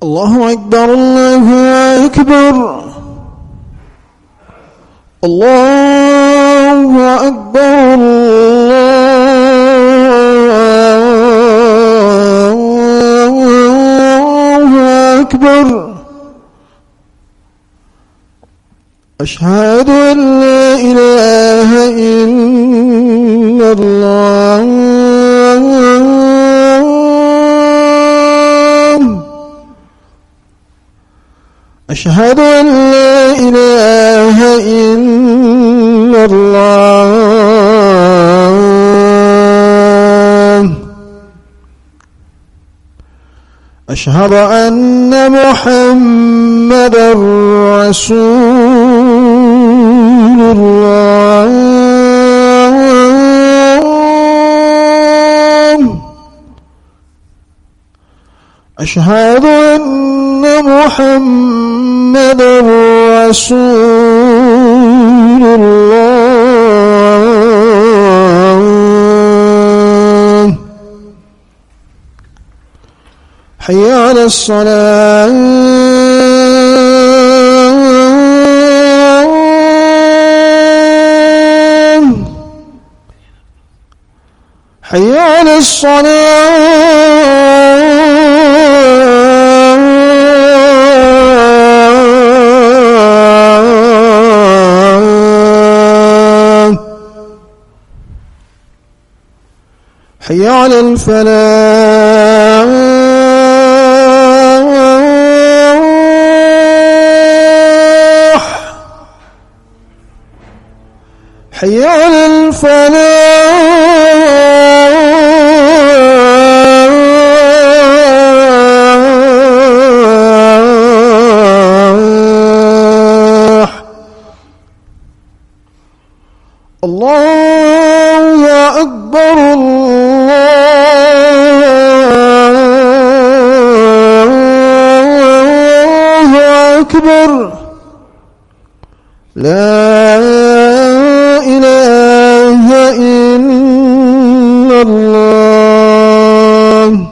الله أكبر الله أكبر الله أكبر الله أكبر أشهد أن لا إله إلا الله أشهد أن لا إله إلا الله أشهد أن محمدا رسول الله أشهد أن محمدا رسول الله حي على الصلاة حي على الصلاة حي على الفلاح حي على الفلاح الله أكبر الله أكبر لا إله إلا الله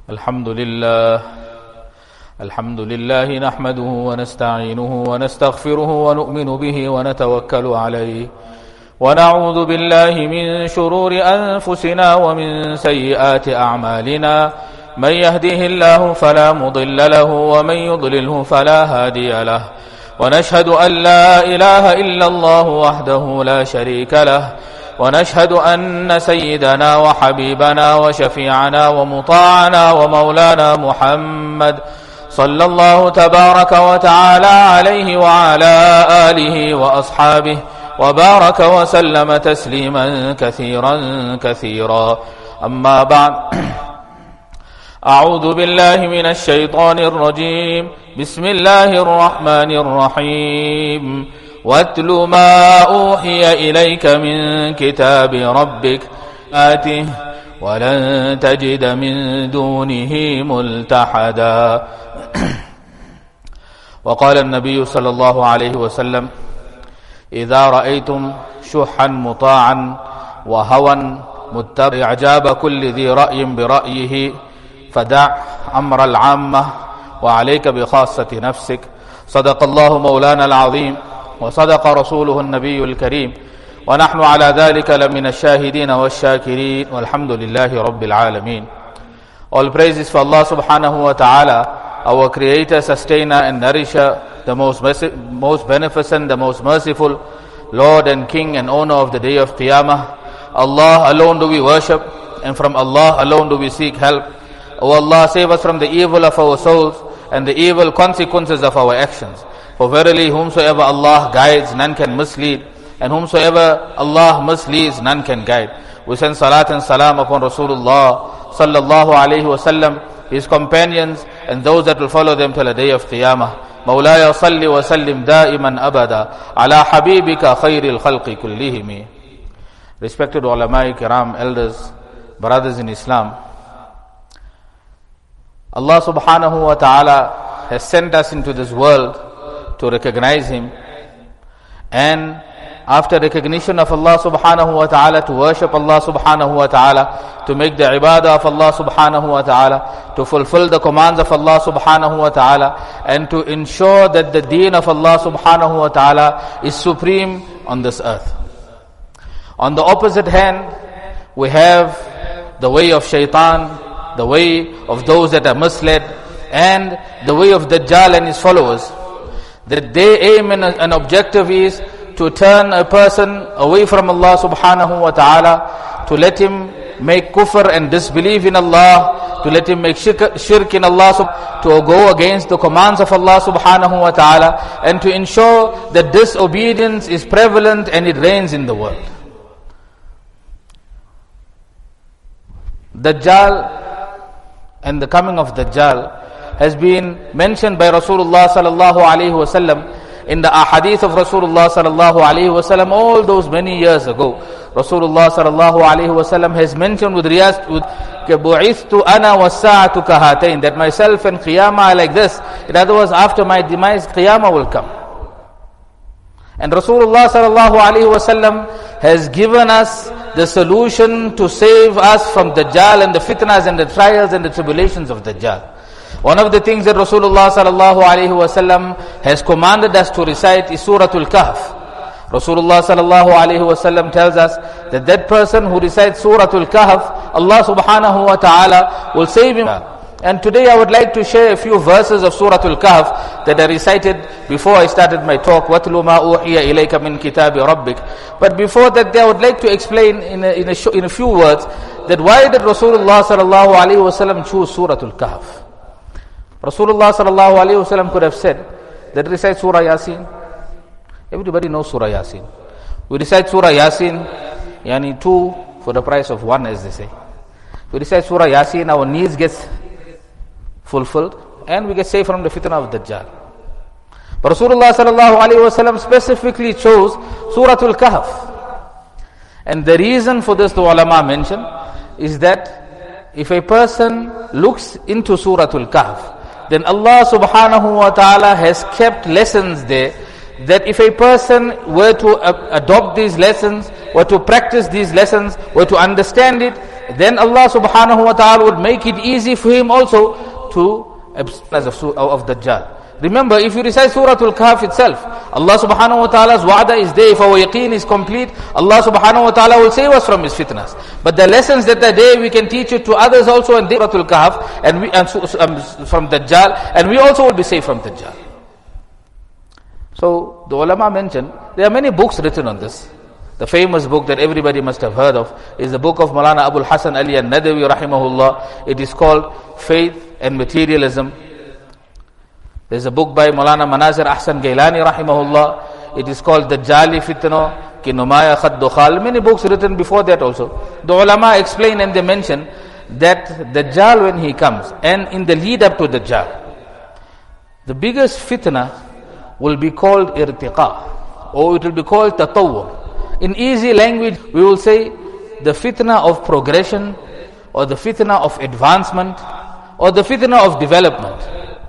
الحمد لله نحمده ونستعينه ونستغفره ونؤمن به ونتوكل عليه ونعوذ بالله من شرور أنفسنا ومن سيئات أعمالنا من يهده الله فلا مضل له ومن يضلله فلا هادي له ونشهد أن لا إله إلا الله وحده لا شريك له ونشهد أن سيدنا وحبيبنا وشفيعنا ومطاعنا ومولانا محمد صلى الله تبارك وتعالى عليه وعلى آله وأصحابه وبارك وسلم تسليما كثيرا أما بعد أعوذ بالله من الشيطان الرجيم بسم الله الرحمن الرحيم واتل ما أوحي إليك من كتاب ربك آته ولن تجد من دونه ملتحدا وقال النبي صلى الله عليه وسلم إذا رأيتم شحا مطاعا وهوى متبع إعجاب كل ذي رأي برأيه فدع أمر العامة وعليك بخاصة نفسك صدق الله مولانا العظيم وصدق رسوله النبي الكريم ونحن على ذلك لمن الشاهدين والشاكرين والحمد لله رب العالمين. All praises for Allah subhanahu wa ta'ala, our creator, sustainer and nourisher, the most beneficent, the most merciful, Lord and King and owner of the day of Qiyamah. Allah alone do we worship, and from Allah alone do we seek help. O Allah, save us from the evil of our souls and the evil consequences of our actions. For verily, whomsoever Allah guides, none can mislead, and whomsoever Allah misleads, none can guide. We send salat and salam upon Rasulullah sallallahu alayhi wasallam, his companions, and those that will follow them till the day of Qiyamah. Mawlaya salli wa sallim da'iman abada ala habibika khayril khalqi kullihimi. Respected ulama kiram, elders, brothers in Islam, Allah subhanahu wa ta'ala has sent us into this world to recognize Him, and after recognition of Allah subhanahu wa ta'ala, to worship Allah subhanahu wa ta'ala, to make the ibadah of Allah subhanahu wa ta'ala, to fulfill the commands of Allah subhanahu wa ta'ala, and to ensure that the deen of Allah subhanahu wa ta'ala is supreme on this earth. On the opposite hand, we have the way of shaitan, the way of those that are misled, and the way of Dajjal and his followers. That they aim and objective is to turn a person away from Allah subhanahu wa ta'ala, to let him make kufr and disbelief in Allah, to let him make shirk in Allah, to go against the commands of Allah subhanahu wa ta'ala, and to ensure that disobedience is prevalent and it reigns in the world. Dajjal and the coming of Dajjal has been mentioned by Rasulullah sallallahu alaihi wasallam in the ahadith of Rasulullah sallallahu alaihi wasallam all those many years ago. Rasulullah sallallahu alaihi wasallam has mentioned with bu'ithtu ana was-sa'atu kahatayn, that myself and Qiyamah are like this. In other words, after my demise, Qiyamah will come. And Rasulullah sallallahu alaihi wasallam has given us the solution to save us from Dajjal and the fitnas and the trials and the tribulations of Dajjal. One of the things that Rasulullah sallallahu alaihi wasallam has commanded us to recite is Suratul Kahf. Rasulullah sallallahu alaihi wasallam tells us that that person who recites Suratul Kahf, Allah subhanahu wa ta'ala will save him. And today I would like to share a few verses of Suratul Kahf that I recited before I started my talk. وَاتْلُ مَا أُوحِيَ إِلَيْكَ مِنْ كِتَابِ رَبِّكَ. But before that, I would like to explain in a few words that why did Rasulullah sallallahu alaihi wasallam choose Suratul Kahf. Rasulullah sallallahu alaihi wasallam could have said that recite Surah Yasin. Everybody knows Surah Yasin. We recite Surah Yasin, yani 2 for the price of 1, as they say. We recite Surah Yasin, our needs gets fulfilled, and we get saved from the fitna of Dajjal. But Rasulullah sallallahu alaihi wasallam specifically chose Suratul Kahf. And the reason for this, the ulama mention, is that if a person looks into Suratul Kahf, then Allah subhanahu wa ta'ala has kept lessons there, that if a person were to adopt these lessons, were to practice these lessons, were to understand it, then Allah subhanahu wa ta'ala would make it easy for him also to abstain of Dajjal. Remember, if you recite Surah Al-Kahf itself, Allah subhanahu wa ta'ala's wa'da is there. If our yaqeen is complete, Allah subhanahu wa ta'ala will save us from his fitnas. But the lessons that are there, we can teach it to others also in Surah Al-Kahf, and from Dajjal, and we also will be safe from Dajjal. So, the ulama mentioned, there are many books written on this. The famous book that everybody must have heard of is the book of Maulana Abul Hasan Ali al-Nadawi rahimahullah. It is called Faith and Materialism. There's a book by Maulana Manazir Ahsan Gailani rahimahullah. It is called Dajjali Fitno Ki Numaya Khad Dukhal. Many books written before that also. The ulama explain and they mention that Dajjal, when he comes, and in the lead up to Dajjal, the biggest fitna will be called irtiqa, or it will be called tatawwur. In easy language, we will say the fitna of progression, or the fitna of advancement, or the fitna of development.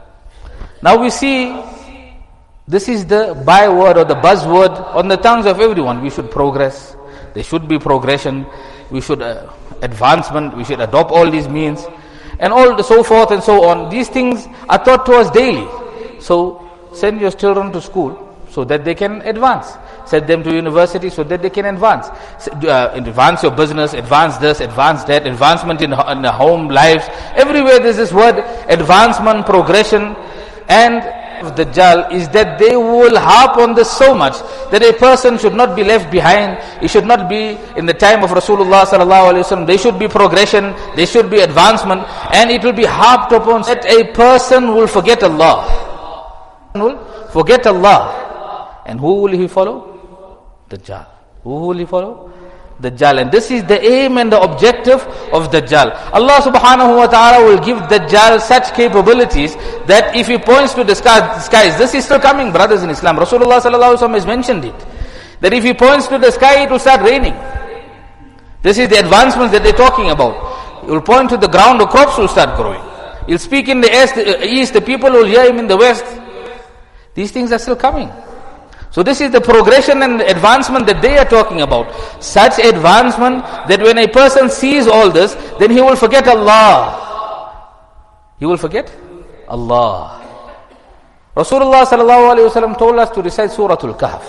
Now we see, this is the byword or the buzzword on the tongues of everyone. We should progress. There should be progression. We should advancement. We should adopt all these means, and all the so forth and so on. These things are taught to us daily. So send your children to school so that they can advance. Send them to university so that they can advance. Advance your business, advance this, advance that, advancement in the home lives. Everywhere there's this word advancement, progression. And Dajjal is that they will harp on this so much that a person should not be left behind. He should not be in the time of Rasulullah sallallahu alaihi wasallam. There should be progression, there should be advancement, and it will be harped upon that a person will forget Allah. Will forget Allah. And who will he follow? Dajjal. Who will he follow? Dajjal. And this is the aim and the objective of Dajjal. Allah subhanahu wa ta'ala will give Dajjal such capabilities that if he points to the skies, this is still coming, brothers in Islam. Rasulullah sallallahu alaihi wasallam has mentioned it. That if he points to the sky, it will start raining. This is the advancements that they're talking about. He will point to the ground, the crops will start growing. He'll speak in the east, the people will hear him in the west. These things are still coming. So this is the progression and advancement that they are talking about. Such advancement that when a person sees all this, then he will forget Allah. He will forget Allah. Rasulullah sallallahu alaihi wasallam told us to recite Surah Al-Kahf.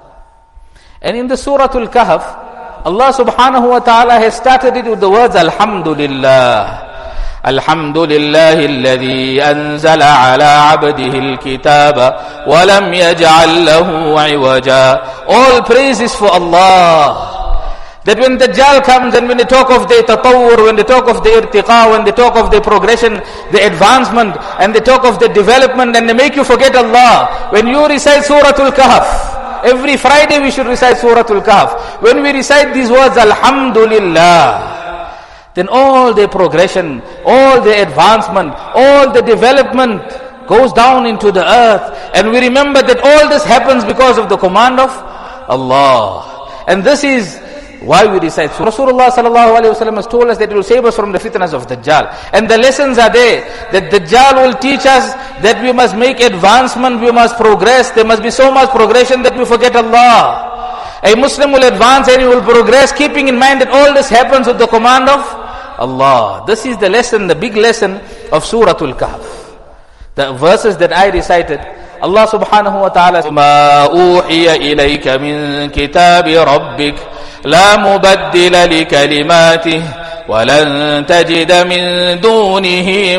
And in the Surah Al-Kahf, Allah subhanahu wa ta'ala has started it with the words Alhamdulillah. الحمد لله الذي أنزل على عبده الكتاب ولم يجعل له عوجا. All praise is for Allah. That when Dajjal comes and when they talk of the tatawwur, when they talk of the irtiqa, when they talk of the progression, the advancement, and they talk of the development, and they make you forget Allah. When you recite Surah Al-Kahf, every Friday we should recite Surah Al-Kahf. When we recite these words Alhamdulillah, then all the progression, all the advancement, all the development goes down into the earth. And we remember that all this happens because of the command of Allah. And this is why we recite Surah. Rasulullah sallallahu alaihi wasallam has told us that it will save us from the fitnas of Dajjal. And the lessons are there, that Dajjal will teach us that we must make advancement, we must progress. There must be so much progression that we forget Allah. A Muslim will advance and he will progress, keeping in mind that all this happens with the command of Allah. This is the lesson, the big lesson of Surah Al-Kahf. The verses that I recited, Allah subhanahu wa ta'ala says, مَا أُوحِيَ إِلَيْكَ مِن كِتَابِ رَبِّكَ لَا مُبَدِّلَ لِكَلِمَاتِهِ وَلَن تَجِدَ مِن دُونِهِ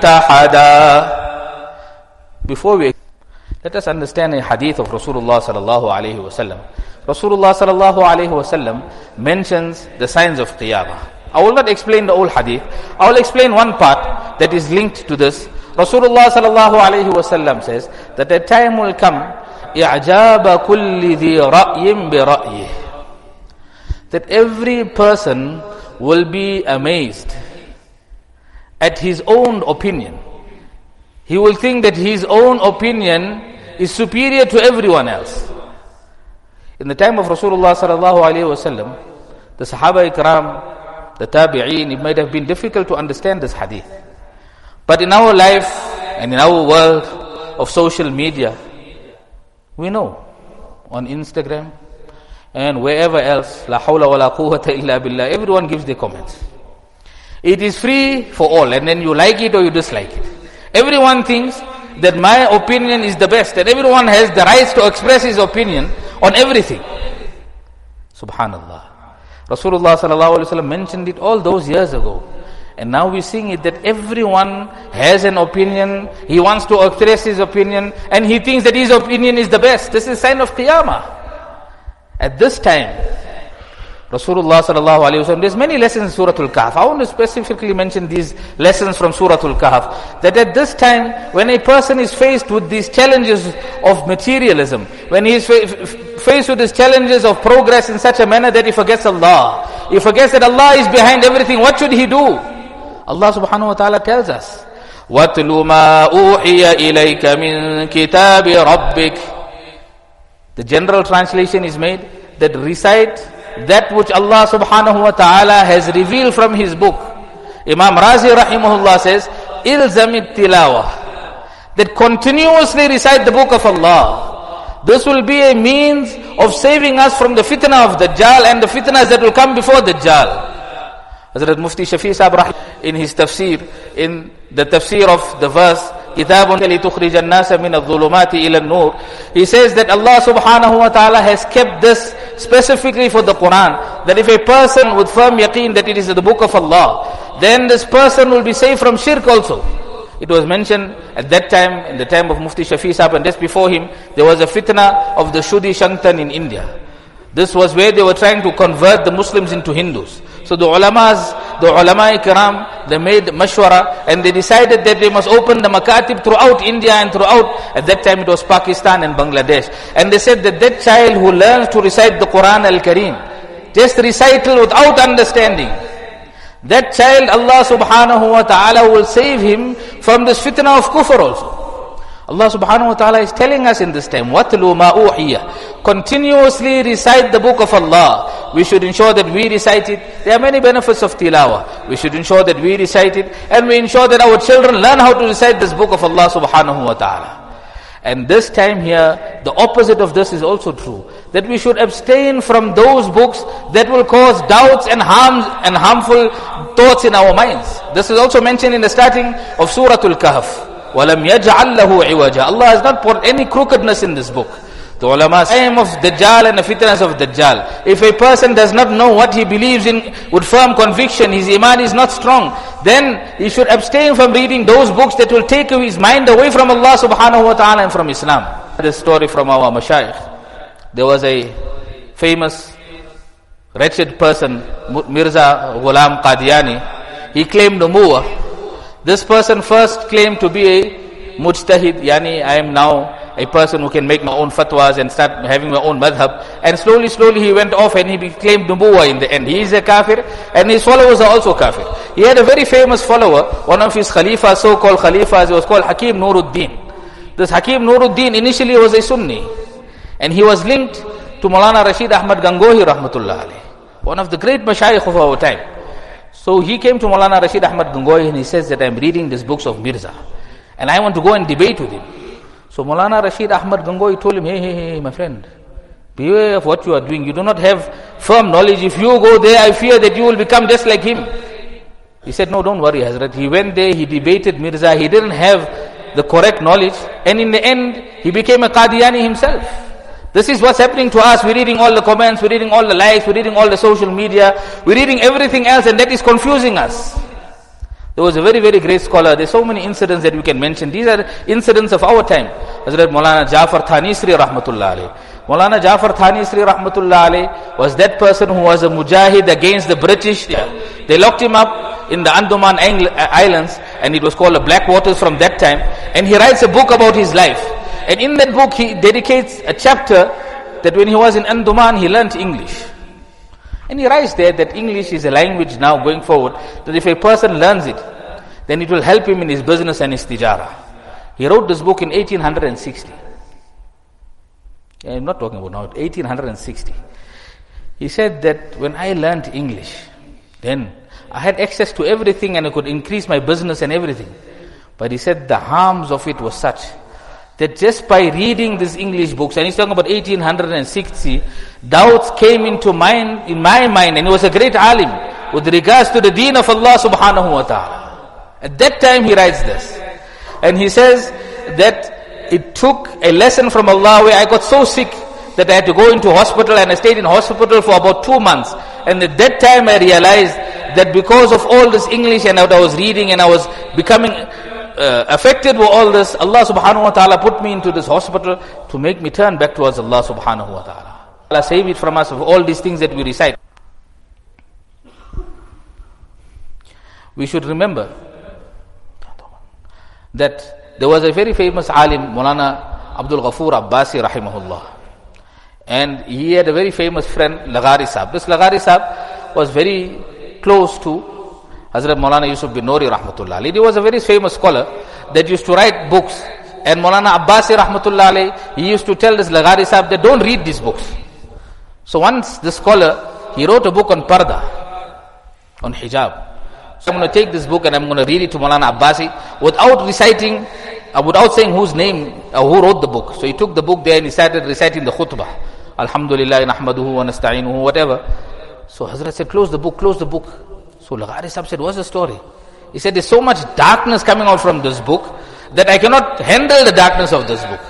مُلْتَحَدًا. Before we, let us understand a hadith of Rasulullah sallallahu alayhi wa sallam. Rasulullah sallallahu alayhi wa sallam mentions the signs of Qiyamah. I will not explain the whole hadith. I will explain one part that is linked to this. Rasulullah sallallahu alayhi wa sallam says that a time will come, إِعْجَابَ كُلِّ ذِي رَأْيٍ بِرَأْيِهِ, that every person will be amazed at his own opinion. He will think that his own opinion is superior to everyone else. In the time of Rasulullah sallallahu alayhi wa sallam, the Sahaba Ikram, the Tabi'een, it might have been difficult to understand this hadith. But in our life and in our world of social media, we know on Instagram and wherever else, la hawla wa la quwwata illa billah, everyone gives their comments. It is free for all, and then you like it or you dislike it. Everyone thinks that my opinion is the best, and everyone has the right to express his opinion on everything. Subhanallah. Rasulullah sallallahu alaihi wasallam mentioned it all those years ago. And now we're seeing it that everyone has an opinion, he wants to express his opinion, and he thinks that his opinion is the best. This is a sign of Qiyamah. At this time, Rasulullah sallallahu alaihi wasallam, there's many lessons in Surah Al-Kahf. I want to specifically mention these lessons from Surah Al-Kahf. That at this time, when a person is faced with these challenges of materialism, when he is faced with these challenges of progress in such a manner that he forgets Allah, he forgets that Allah is behind everything, what should he do? Allah subhanahu wa ta'ala tells us, وَاتْلُ مَا أُوحِيَ إِلَيْكَ مِنْ كِتَابِ رَبِّكَ. The general translation is made that recite that which Allah subhanahu wa ta'ala has revealed from His book. Imam Razi rahimahullah says, إِلْزَمِ التِّلَاوَةِ, that continuously recite the book of Allah. This will be a means of saving us from the fitna of Dajjal and the fitnas that will come before Dajjal. Hazrat Mufti Shafi Sahib in his tafsir, in the tafsir of the verse, كِتَابٌ لِتُخْرِجَ النَّاسَ مِنَ الظُّلُمَاتِ إِلَى النُّورِ, he says that Allah subhanahu wa ta'ala has kept this specifically for the Quran, that if a person with firm yaqeen that it is the book of Allah, then this person will be saved from shirk also. It was mentioned at that time, in the time of Mufti Shafi Sahib, and just before him, there was a fitna of the Shudi Shanktan in India. This was where they were trying to convert the Muslims into Hindus. So the ulama kiram, they made mashwara, and they decided that they must open the makatib throughout India and throughout, at that time it was Pakistan and Bangladesh. And they said that that child who learns to recite the Quran al-Kareem, just recital without understanding, that child, Allah subhanahu wa ta'ala will save him from this fitna of kufr also. Allah subhanahu wa ta'ala is telling us in this time, وَاتْلُ مَا أُوحِيَ, continuously recite the book of Allah. We should ensure that we recite it. There are many benefits of tilawah. We should ensure that we recite it, and we ensure that our children learn how to recite this book of Allah subhanahu wa ta'ala. And this time here, the opposite of this is also true. That we should abstain from those books that will cause doubts and harms and harmful thoughts in our minds. This is also mentioned in the starting of Surah Al-Kahf. وَلَمْ يَجْعَلْ لَهُ عِوَجًا. Allah has not put any crookedness in this book. The ulama say of Dajjal and the fitness of Dajjal. If a person does not know what he believes in with firm conviction, his iman is not strong, then he should abstain from reading those books that will take his mind away from Allah subhanahu wa ta'ala and from Islam. This story from our mashayikh. There was a famous wretched person, Mirza Ghulam Qadiani. He claimed nubuwwah. This person first claimed to be a mujtahid, yani I am now a person who can make my own fatwas and start having my own madhab. And slowly he went off and he claimed nubuwwah in the end. He is a kafir and his followers are also kafir. He had a very famous follower, one of his khalifas, so-called khalifas, he was called Hakim Nuruddin. This Hakim Nuruddin initially was a Sunni, and he was linked to Maulana Rashid Ahmad Gangohi rahmatullah alayh, one of the great mashayikh of our time. So he came to Maulana Rashid Ahmad Gangohi and he says that I am reading these books of Mirza and I want to go and debate with him. So Maulana Rashid Ahmad Gangohi told him, hey, my friend, beware of what you are doing. You do not have firm knowledge. If you go there, I fear that you will become just like him. He said, no, don't worry, Hazrat. He went there, he debated Mirza. He didn't have the correct knowledge, and in the end, he became a Qadiani himself. This is what's happening to us. We're reading all the comments, we're reading all the likes, we're reading all the social media, we're reading everything else, and that is confusing us. There was a very, very great scholar. There's so many incidents that we can mention. These are incidents of our time. Hazrat Maulana Jafar Thanisri rahmatullah alayh. Maulana Jafar Thanisri rahmatullah alayh was that person who was a mujahid against the British. They locked him up in the Andaman Islands, and it was called the Black Waters from that time. And he writes a book about his life. And in that book, he dedicates a chapter that when he was in Andaman, he learnt English. And he writes there that English is a language now going forward, that if a person learns it, then it will help him in his business and his tijara. He wrote this book in 1860. I'm not talking about now, 1860. He said that when I learnt English, then I had access to everything and I could increase my business and everything. But he said the harms of it was such that just by reading these English books, and he's talking about 1860, doubts came into my mind, and he was a great alim. with regards to the deen of Allah subhanahu wa ta'ala. At that time he writes this. And he says that it took a lesson from Allah where I got so sick that I had to go into hospital, and I stayed in hospital for about 2 months. And at that time I realized that because of all this English and what I was reading, and I was becoming affected with all this, Allah subhanahu wa ta'ala put me into this hospital to make me turn back towards Allah subhanahu wa ta'ala. Allah save it from us of all these things that we recite. We should remember that there was a very famous alim, Maulana Abdul Ghafoor Abbasi rahimahullah. And he had a very famous friend, Laghari Sahib. This Laghari Sahib was very close to Hazrat Maulana Yusuf bin Nori rahmatullah alayhi. He was a very famous scholar that used to write books. And Maulana Abbasi rahmatullah alayhi, he used to tell this Laghari Sahib that don't read these books. So once this scholar, he wrote a book on parda, on hijab. So I'm going to take this book and I'm going to read it to Maulana Abbasi without reciting, without saying whose name, who wrote the book. So he took the book there and he started reciting the khutbah. Alhamdulillah, nahmaduhu wa nasta'inuhu, whatever. So Hazrat said, close the book, close the book. So Laghari Sahib said, what's the story? He said, there's so much darkness coming out from this book that I cannot handle the darkness of this book.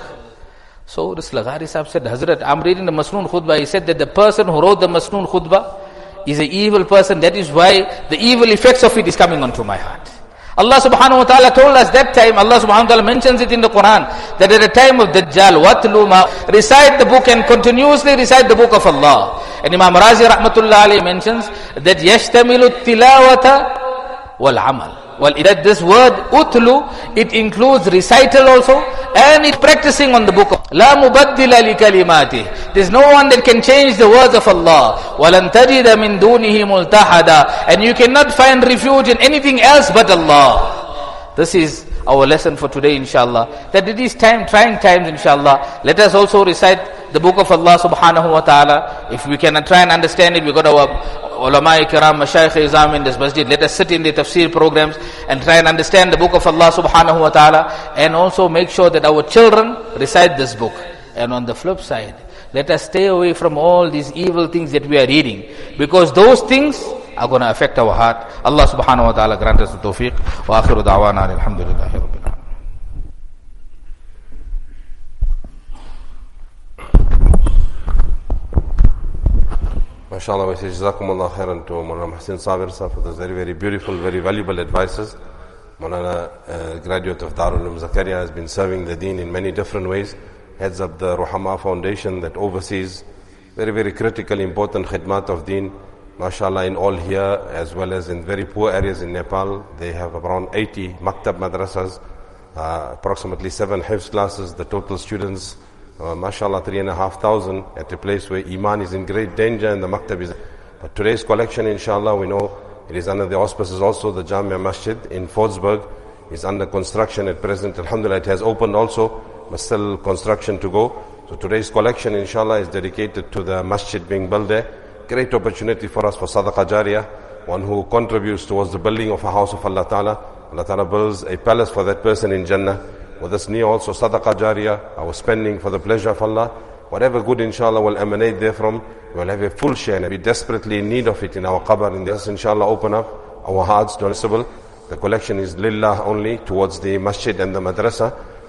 So this Laghari Sahib said, Hazrat, I'm reading the Masnoon Khutbah. He said that the person who wrote the Masnoon Khutbah is an evil person. That is why the evil effects of it is coming onto my heart. Allah subhanahu wa ta'ala told us that time, Allah subhanahu wa ta'ala mentions it in the Quran, that at the time of Dajjal, وَاتْلُوا مَا, recite the book and continuously recite the book of Allah. And Imam Razi rahmatullah alayhi mentions that يَشْتَمِلُ التِّلَاوَةَ وَالْعَمَلِ. Well, that this word utlu, it includes recital also, and it's practicing on the book of La mubaddila li kalimati. There's no one that can change the words of Allah. Walan tajida min dunihi multahada. And you cannot find refuge in anything else but Allah. This is our lesson for today, inshallah. That it is trying times, inshallah. Let us also recite the book of Allah subhanahu wa ta'ala. If we cannot try and understand it, we got our ulama kiram, mashayikh izam in this masjid. Let us sit in the tafsir programs and try and understand the book of Allah subhanahu wa ta'ala, and also make sure that our children recite this book. And on the flip side, let us stay away from all these evil things that we are reading, because those things are going to affect our heart. Allah subhanahu wa ta'ala grant us the tawfiq. Wa akhiru da'wana alhamdulillahi rabbil alamin. MashaAllah, we say Jazakumullah khairan to Maulana Muhsin Sabir Sahib for those very, very beautiful, very valuable advices. Maulana, graduate of Darul Uloom Zakaria, has been serving the deen in many different ways. Heads up the Ruhama Foundation that oversees very, very critical, important khidmat of deen. MashaAllah, in all here, as well as in very poor areas in Nepal, they have around 80 maktab madrasas, approximately 7 hifz classes. The total students, MashaAllah, 3,500 at a place where Iman is in great danger and the maktab is. But today's collection, inshallah, we know it is under the auspices also. The Jamia Masjid in Fordsburg is under construction at present. Alhamdulillah, it has opened also, but still construction to go. So today's collection, inshallah, is dedicated to the masjid being built there. Great opportunity for us for Sadaqah Jariyah, one who contributes towards the building of a house of Allah Ta'ala. Allah Ta'ala builds a palace for that person in Jannah. With this new also Sadaqah Jariyah, our spending for the pleasure of Allah. Whatever good, inshallah, will emanate therefrom, we will have a full share and be desperately in need of it in our qabr. In this, inshallah, open up our hearts to possible. The collection is lillah only towards the masjid and the madrasa.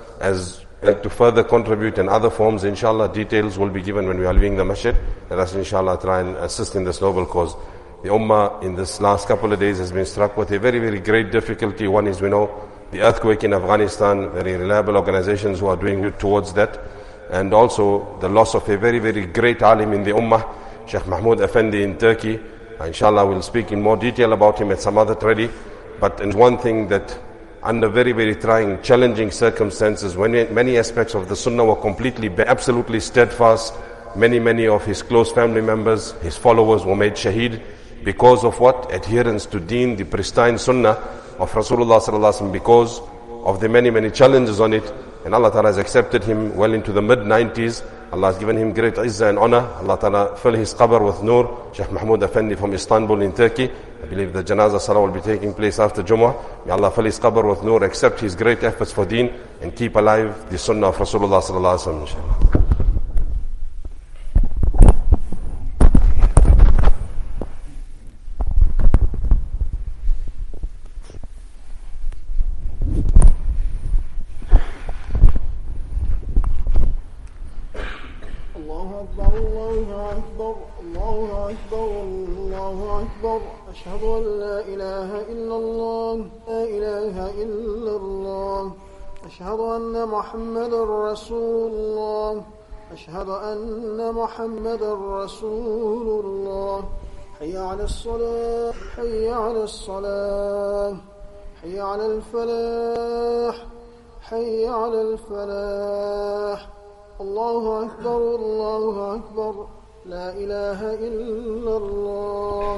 As to further contribute in other forms, inshallah, details will be given when we are leaving the masjid. Let us, inshallah, try and assist in this noble cause. The ummah in this last couple of days has been struck with a very, very great difficulty. One is, we know, the earthquake in Afghanistan, very reliable organizations who are doing it towards that. And also the loss of a very, very great alim in the ummah, Sheikh Mahmoud Effendi in Turkey. Inshallah, we'll speak in more detail about him at some other ready. But in one thing that under very, very trying, challenging circumstances, when many aspects of the sunnah were completely, absolutely steadfast, many of his close family members, his followers were made shaheed because of what? Adherence to deen, the pristine sunnah of Rasulullah sallallahu alaihi wasallam, because of the many challenges on it. And Allah Ta'ala has accepted him well into the mid-90s. Allah has given him great izzah and honor. Allah Ta'ala fill his qabr with nur. Sheikh Mahmoud Effendi from Istanbul in Turkey. I believe the janazah salah will be taking place after Jummah. May Allah fill his qabr with nur, accept his great efforts for deen, and keep alive the sunnah of Rasulullah sallallahu alaihi wasallam, inshallah. الله أكبر الله أكبر الله أكبر الله أكبر أشهد أن لا إله إلا الله لا إله إلا الله أشهد أن محمدا رسول الله أشهد أن محمدا رسول الله حي على الصلاة حي على الصلاة حي على الفلاح حي على الفلاح الله أكبر الله أكبر لا إله إلا الله.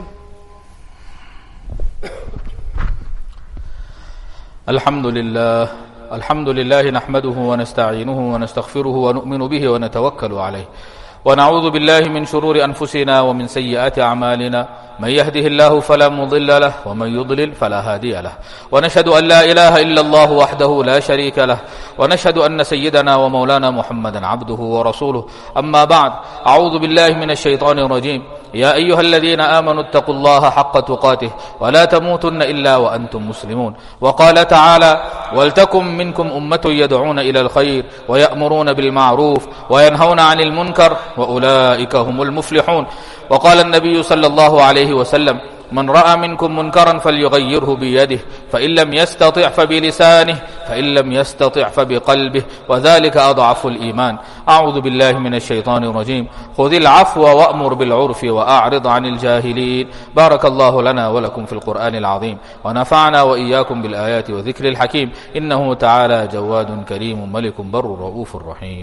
الحمد لله نحمده ونستعينه ونستغفره ونؤمن به ونتوكل عليه ونعوذ بالله من شرور أنفسنا ومن سيئات أعمالنا من يهده الله فلا مضل له ومن يضلل فلا هادي له ونشهد أن لا إله إلا الله وحده لا شريك له ونشهد أن سيدنا ومولانا محمدا عبده ورسوله أما بعد أعوذ بالله من الشيطان الرجيم يا أيها الذين آمنوا اتقوا الله حق تقاته ولا تموتن إلا وأنتم مسلمون وقال تعالى ولتكن منكم أمة يدعون إلى الخير ويأمرون بالمعروف وينهون عن المنكر وأولئك هم المفلحون وقال النبي صلى الله عليه وسلم من رأى منكم منكرا فليغيره بيده فإن لم يستطع فبلسانه فإن لم يستطع فبقلبه وذلك أضعف الإيمان. أعوذ بالله من الشيطان الرجيم خذ العفو وأمر بالعرف وأعرض عن الجاهلين. بارك الله لنا ولكم في القرآن العظيم ونفعنا وإياكم بالآيات وذكر الحكيم إنه تعالى جواد كريم ملك بر رؤوف رحيم.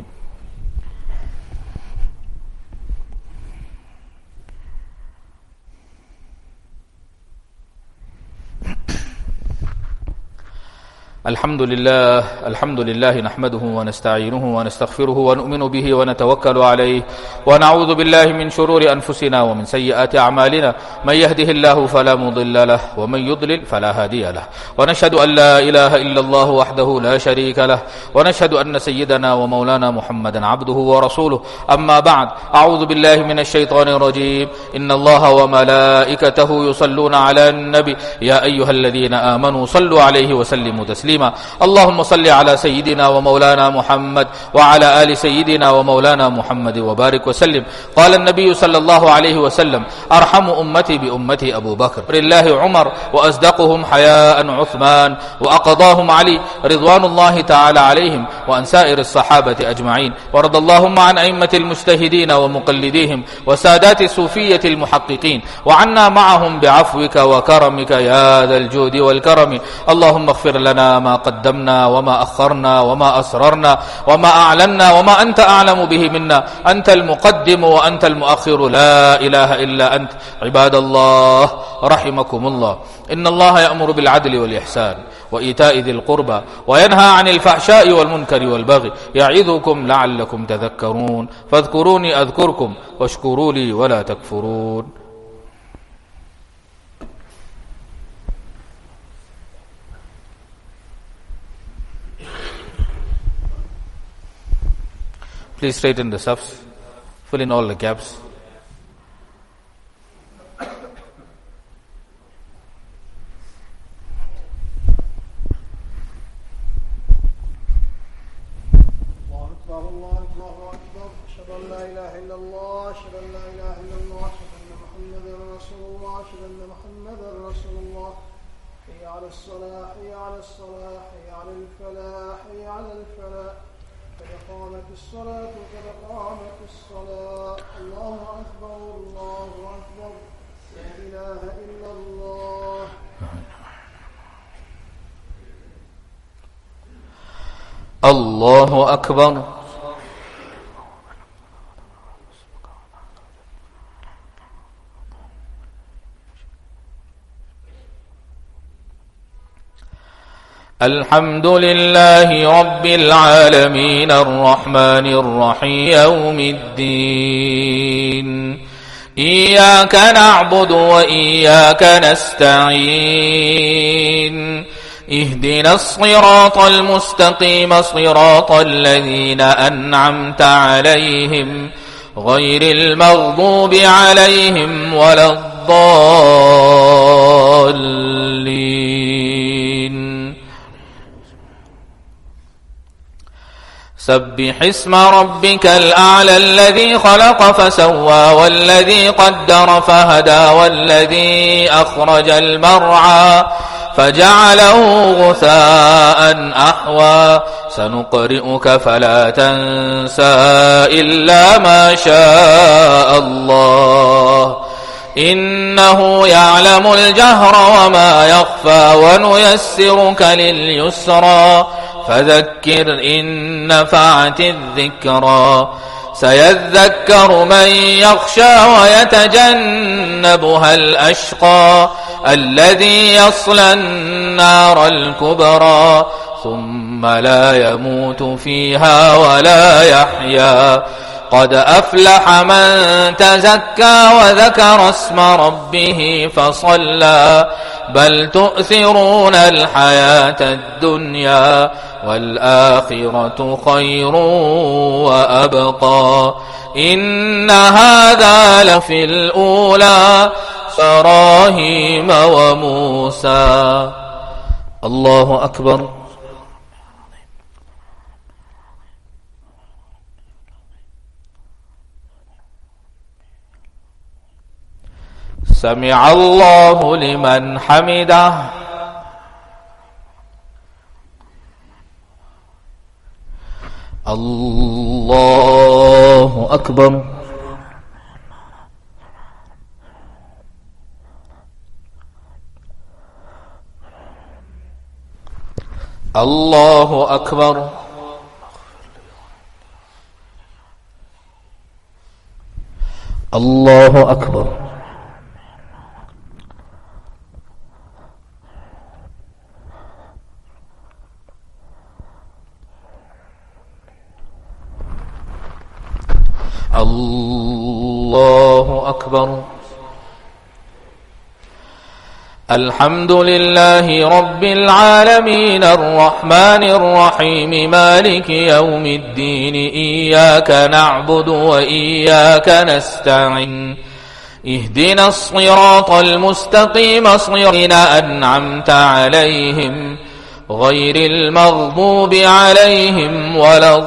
الحمد لله نحمده ونستعينه ونستغفره ونؤمن به ونتوكل عليه ونعوذ بالله من شرور أنفسنا ومن سيئات أعمالنا من يهده الله فلا مضل له ومن يضلل فلا هادي له ونشهد أن لا إله إلا الله وحده لا شريك له ونشهد أن سيدنا ومولانا محمدا عبده ورسوله أما بعد أعوذ بالله من الشيطان الرجيم إن الله وملائكته يصلون على النبي يا أيها الذين آمنوا صلوا عليه وسلموا تسليما. اللهم صل على سيدنا ومولانا محمد وعلى آل سيدنا ومولانا محمد وبارك وسلم. قال النبي صلى الله عليه وسلم أرحم أمتي بأمتي أبو بكر لله عمر وأصدقهم حياء عثمان وأقضاهم علي رضوان الله تعالى عليهم وأن سائر الصحابة أجمعين وارض اللهم عن أئمة المجتهدين ومقلديهم وسادات الصوفية المحققين وعنا معهم بعفوك وكرمك يا ذا الجود والكرم. اللهم اغفر لنا ما قدمنا وما أخرنا وما أسررنا وما أعلنا وما أنت أعلم به منا أنت المقدم وأنت المؤخر لا إله إلا أنت. عباد الله رحمكم الله إن الله يأمر بالعدل والإحسان وإيتاء ذي القربى وينهى عن الفحشاء والمنكر والبغي يعظكم لعلكم تذكرون فاذكروني أذكركم واشكروا لي ولا تكفرون. Please straighten the safs, fill in all the gaps. الله أكبر. الحمد لله رب العالمين الرحمن الرحيم يوم الدين إياك نعبد وإياك نستعين اهدنا الصراط المستقيم صراط الذين أنعمت عليهم غير المغضوب عليهم ولا الضالين. سبح اسم ربك الأعلى الذي خلق فسوى والذي قدر فهدى والذي أخرج المرعى فجعله غثاء أحوى سنقرئك فلا تنسى إلا ما شاء الله إنه يعلم الجهر وما يخفى ونيسرك لليسرى فذكر إن نفعت الذكرى سيذكر من يخشى ويتجنبها الأشقى الذي يصلى النار الكبرى ثم لا يموت فيها ولا يحيا قد أفلح من تزكى وذكر اسم ربه فصلى بل تؤثرون الحياة الدنيا والآخرة خير وأبقى إن هذا لفي الأولى إبراهيم وموسى. الله أكبر. سمع الله لمن حمده. الله أكبر. الله أكبر. الله أكبر. الله أكبر. الحمد لله رب العالمين الرحمن الرحيم مالك يوم الدين إياك نعبد وإياك نستعين اهدنا الصراط المستقيم صراط أنعمت عليهم غير المغضوب عليهم ولا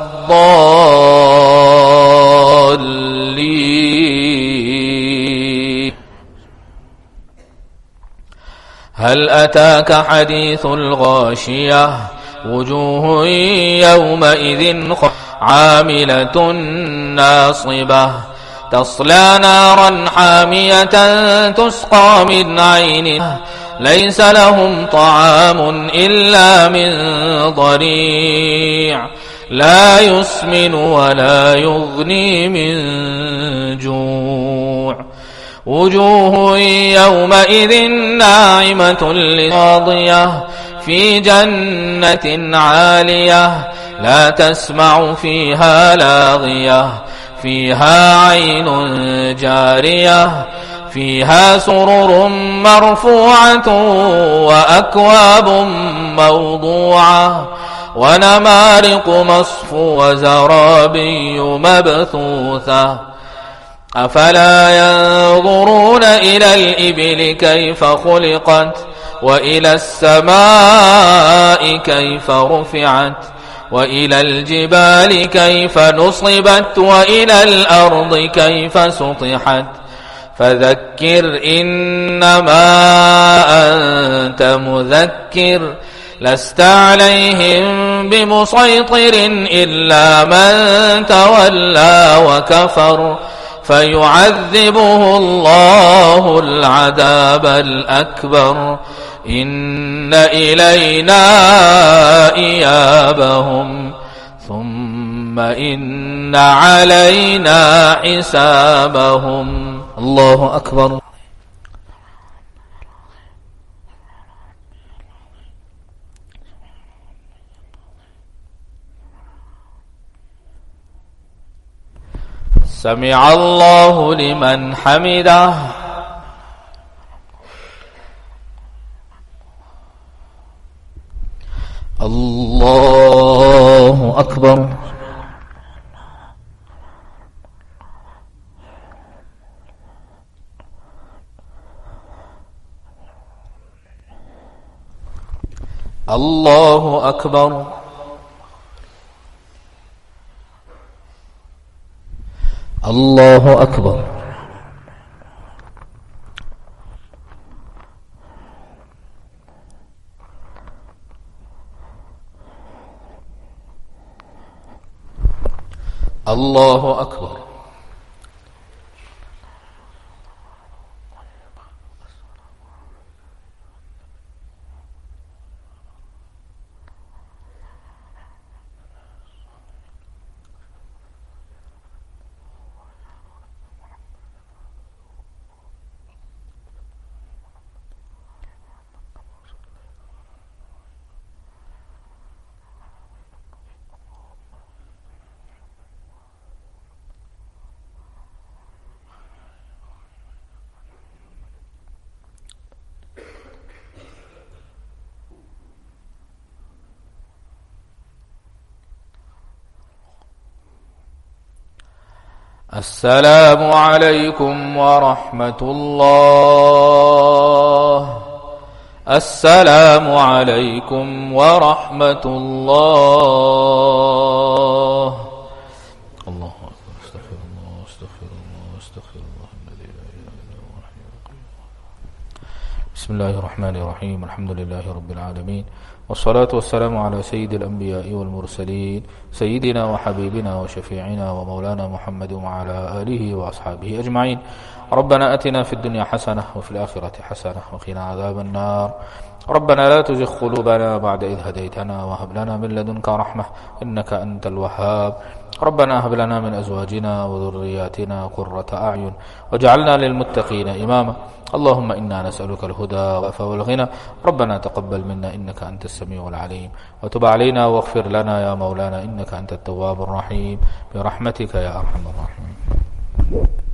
الضالين. هل أتاك حديث الغاشية وجوه يومئذ عاملة ناصبة تصلى نارا حامية تسقى من عين ليس لهم طعام إلا من ضريع لا يسمن ولا يغني من جوع. وجوه يومئذ ناعمة راضية في جنة عالية لا تسمع فيها لاغية فيها عين جارية فيها سرر مرفوعة وأكواب موضوعة ونمارق مصفوفة وزرابي مبثوثة. أفلا ينظرون إلى الإبل كيف خلقت وإلى السماء كيف رفعت وإلى الجبال كيف نصبت وإلى الأرض كيف سطحت. فذكر إنما أنت مذكر لست عليهم بمسيطر إلا من تولى وكفر فيعذبه الله العذاب الأكبر. إن إلينا إيابهم ثم إن علينا حسابهم. الله أكبر. سمع الله لمن حمده. الله أكبر. الله أكبر. الله أكبر. الله أكبر. السلام عليكم ورحمة الله. السلام عليكم ورحمة الله. الله أكبر. استغفر الله استغفر الله استغفر الله الذي لا إله إلا هو الحي القيوم. بسم الله الرحمن الرحيم. الحمد لله رب العالمين، والصلاة والسلام على سيد الأنبياء والمرسلين، سيدنا وحبيبنا وشفيعنا ومولانا محمد وعلى آله وأصحابه أجمعين. ربنا أتنا في الدنيا حسنة وفي الآخرة حسنة وقنا عذاب النار. ربنا لا تزغ قلوبنا بعد إذ هديتنا وهب لنا من لدنك رحمة إنك أنت الوهاب. ربنا هب لنا من أزواجنا وذرياتنا قرة أعين واجعلنا للمتقين إماما. اللهم إنا نسألك الهدى والعفو والغنى. ربنا تقبل منا إنك أنت السميع العليم، وتب علينا واغفر لنا يا مولانا إنك أنت التواب الرحيم، برحمتك يا أرحم الراحمين.